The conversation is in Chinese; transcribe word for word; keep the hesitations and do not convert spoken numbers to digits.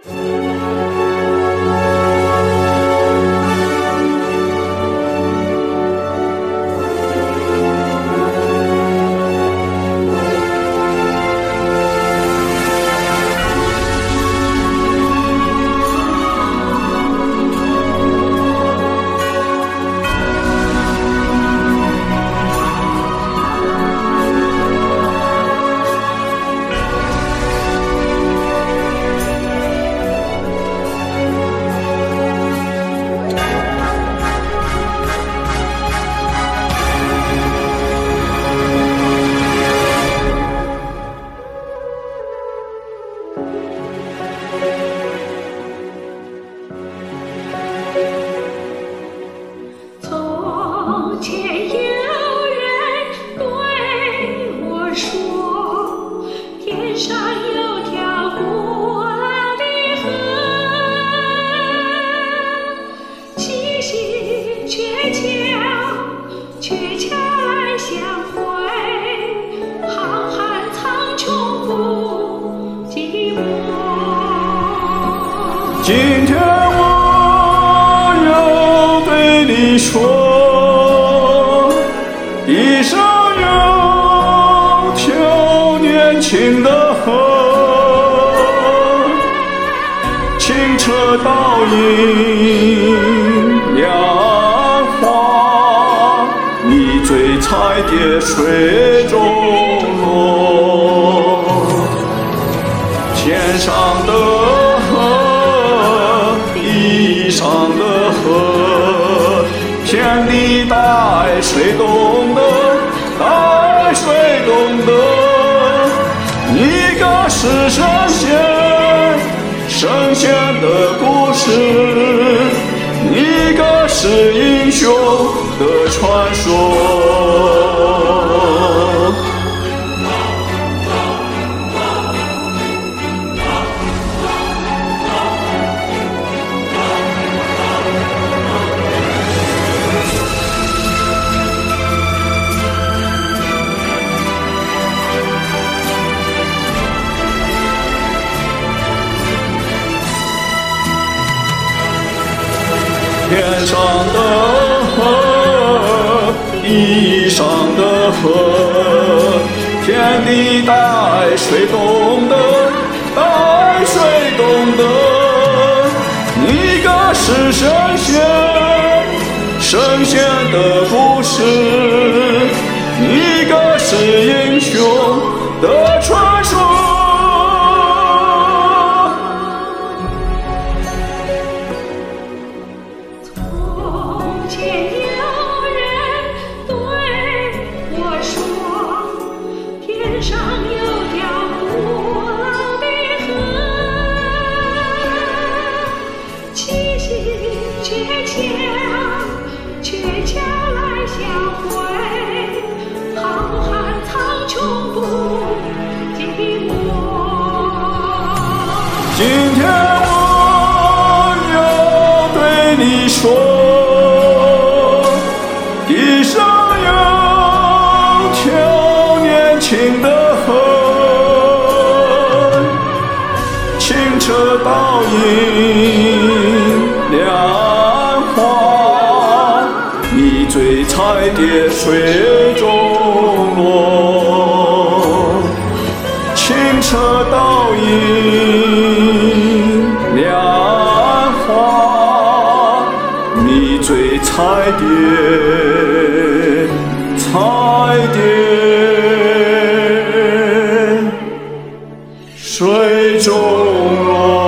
从前有人对我说，天上有条古老的河，七星鹊桥，鹊桥来相会，浩瀚苍穹不寂寞。 今天我要对你说，地上有条年轻的河，清澈倒映两花，你醉彩蝶水中落，天上的地上的河，天地大爱谁懂得？大爱谁懂得？一个是神仙，神仙的故事；一个是英雄的传说。天上的河，地上的河，天地大爱谁懂得？大爱谁懂得？一个是神仙，神仙的故事；一个是英雄的传说。 天上有条古老的河，七星鹊桥，鹊桥来相会，浩瀚苍穹不寂寞。 今天我要对你说，地上有条年轻的河，清澈倒映两花，你醉彩蝶水中落，清澈倒映两花，你醉彩蝶彩蝶水中落。